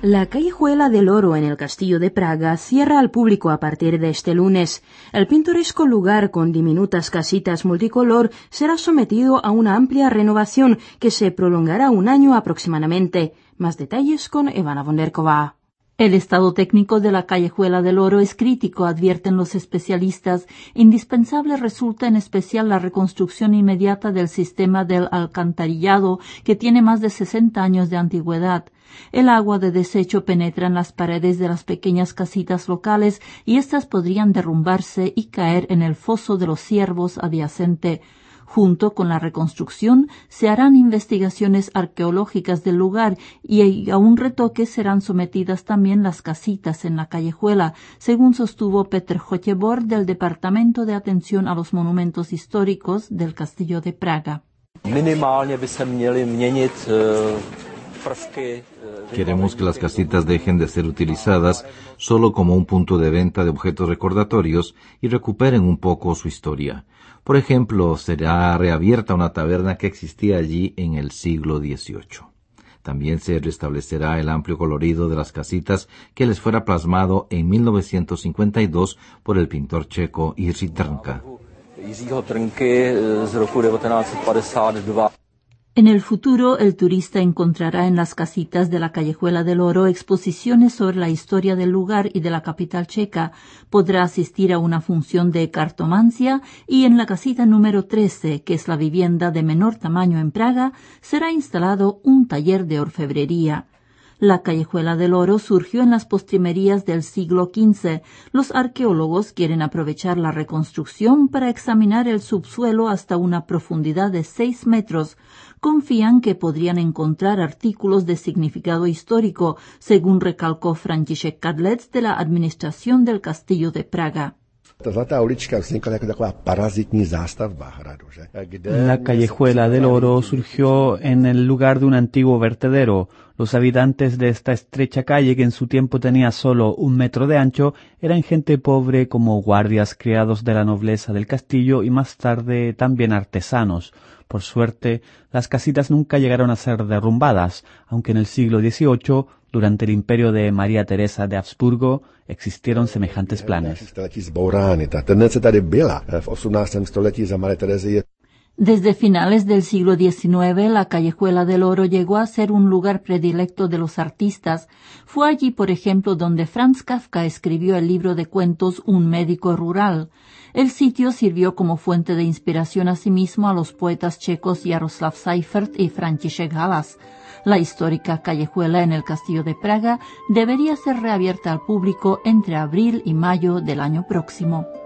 La callejuela del Oro en el Castillo de Praga cierra al público a partir de este lunes. El pintoresco lugar con diminutas casitas multicolor será sometido a una amplia renovación que se prolongará un año aproximadamente. Más detalles con Ivana Vonderkova. El estado técnico de la callejuela del Oro es crítico, advierten los especialistas. Indispensable resulta en especial la reconstrucción inmediata del sistema del alcantarillado, que tiene más de 60 años de antigüedad. El agua de desecho penetra en las paredes de las pequeñas casitas locales y éstas podrían derrumbarse y caer en el foso de los ciervos adyacente. Junto con la reconstrucción se harán investigaciones arqueológicas del lugar y a un retoque serán sometidas también las casitas en la callejuela, según sostuvo Petr Chotěbor del Departamento de Atención a los Monumentos Históricos del Castillo de Praga. Minimálně by se měly měnit Queremos que las casitas dejen de ser utilizadas solo como un punto de venta de objetos recordatorios y recuperen un poco su historia. Por ejemplo, será reabierta una taberna que existía allí en el siglo XVIII. También se restablecerá el amplio colorido de las casitas que les fuera plasmado en 1952 por el pintor checo Jiří Trnka. En el futuro, el turista encontrará en las casitas de la callejuela del Oro exposiciones sobre la historia del lugar y de la capital checa. Podrá asistir a una función de cartomancia y en la casita número 13, que es la vivienda de menor tamaño en Praga, será instalado un taller de orfebrería. La callejuela del Oro surgió en las postrimerías del siglo XV. Los arqueólogos quieren aprovechar la reconstrucción para examinar el subsuelo hasta una profundidad de 6 metros. Confían que podrían encontrar artículos de significado histórico, según recalcó František Kadlec de la Administración del Castillo de Praga. La callejuela del Oro surgió en el lugar de un antiguo vertedero. Los habitantes de esta estrecha calle, que en su tiempo tenía solo 1 metro de ancho, eran gente pobre como guardias criados de la nobleza del castillo y más tarde también artesanos. Por suerte, las casitas nunca llegaron a ser derrumbadas, aunque en el siglo XVIII, durante el imperio de María Teresa de Habsburgo, existieron semejantes planes. Desde finales del siglo XIX, la callejuela del Oro llegó a ser un lugar predilecto de los artistas. Fue allí, por ejemplo, donde Franz Kafka escribió el libro de cuentos Un médico rural. El sitio sirvió como fuente de inspiración asimismo a los poetas checos Jaroslav Seifert y František Halas. La histórica callejuela en el Castillo de Praga debería ser reabierta al público entre abril y mayo del año próximo.